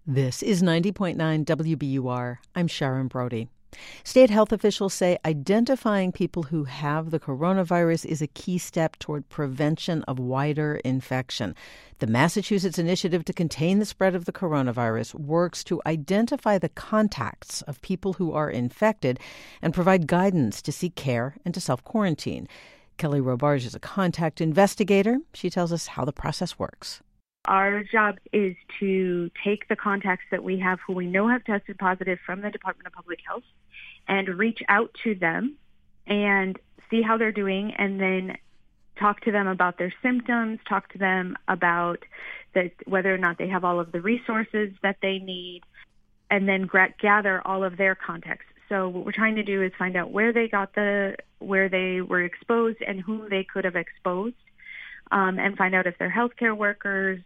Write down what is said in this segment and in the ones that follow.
This is 90.9 WBUR. I'm Sharon Brody. State health officials say identifying people who have the coronavirus is a key step toward prevention of wider infection. The Massachusetts Initiative to Contain the Spread of the Coronavirus works to identify the contacts of people who are infected and provide guidance to seek care and to self-quarantine. Kelly Robarge is a contact investigator. She tells us how the process works. Our job is to take the contacts that we have who we know have tested positive from the Department of Public Health and reach out to them and see how they're doing, and then talk to them about their symptoms, talk to them about whether or not they have all of the resources that they need, and then gather all of their contacts. So what we're trying to do is find out where they were exposed and whom they could have exposed. And find out if they're healthcare workers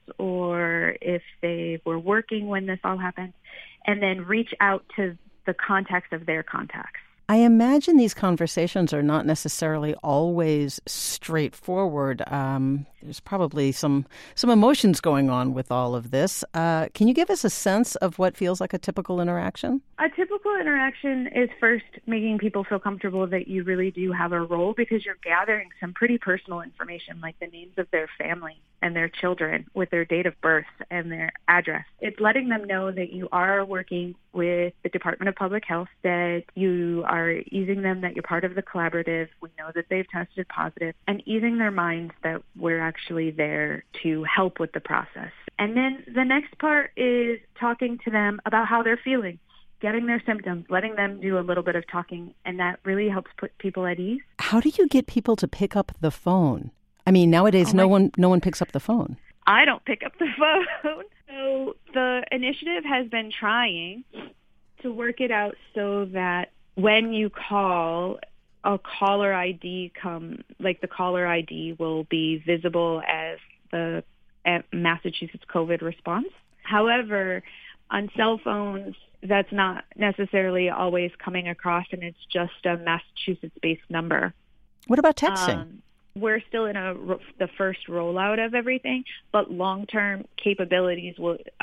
or if they were working when this all happened, and then reach out to the contacts of their contacts. I imagine these conversations are not necessarily always straightforward. There's probably some emotions going on with all of this. Can you give us a sense of what feels like a typical interaction? A typical interaction is first making people feel comfortable that you really do have a role, because you're gathering some pretty personal information, like the names of their family and their children with their date of birth and their address. It's letting them know that you are working with the Department of Public Health, that you are easing them that you're part of the collaborative. We know that they've tested positive, and easing their minds that we're actually there to help with the process. And then the next part is talking to them about how they're feeling, getting their symptoms, letting them do a little bit of talking, and that really helps put people at ease. How do you get people to pick up the phone? I mean, nowadays, no one picks up the phone. I don't pick up the phone. So the initiative has been trying to work it out so that when you call, a caller ID the caller ID will be visible as the Massachusetts COVID response. However, on cell phones, that's not necessarily always coming across, and it's just a Massachusetts-based number. What about texting? We're still in the first rollout of everything, but long-term capabilities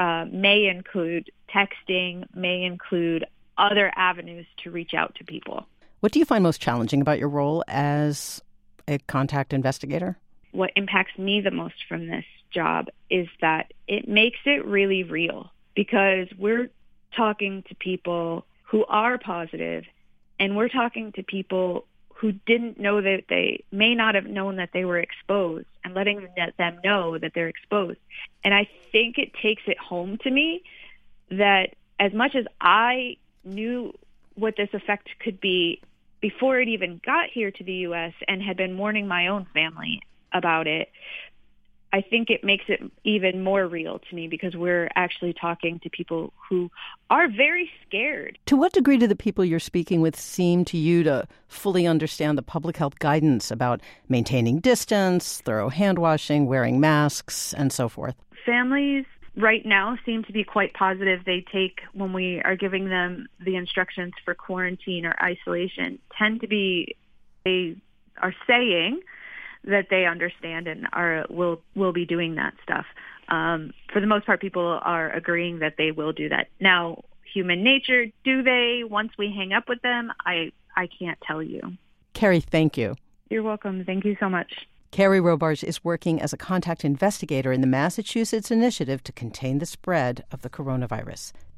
may include texting, may include other avenues to reach out to people. What do you find most challenging about your role as a contact investigator? What impacts me the most from this job is that it makes it really real, because we're talking to people who are positive, and we're talking to people who didn't know that they may not have known that they were exposed, and letting them know that they're exposed. And I think it takes it home to me that as much as I knew what this effect could be before it even got here to the U.S. and had been warning my own family about it, I think it makes it even more real to me, because we're actually talking to people who are very scared. To what degree do the people you're speaking with seem to you to fully understand the public health guidance about maintaining distance, thorough hand washing, wearing masks, and so forth? Families right now seem to be quite positive. When we are giving them the instructions for quarantine or isolation, they are saying that they understand and will be doing that stuff. For the most part, people are agreeing that they will do that. Now, human nature, do they? Once we hang up with them, I can't tell you. Carrie, thank you. You're welcome. Thank you so much. Carrie Robarge is working as a contact investigator in the Massachusetts Initiative to Contain the Spread of the Coronavirus.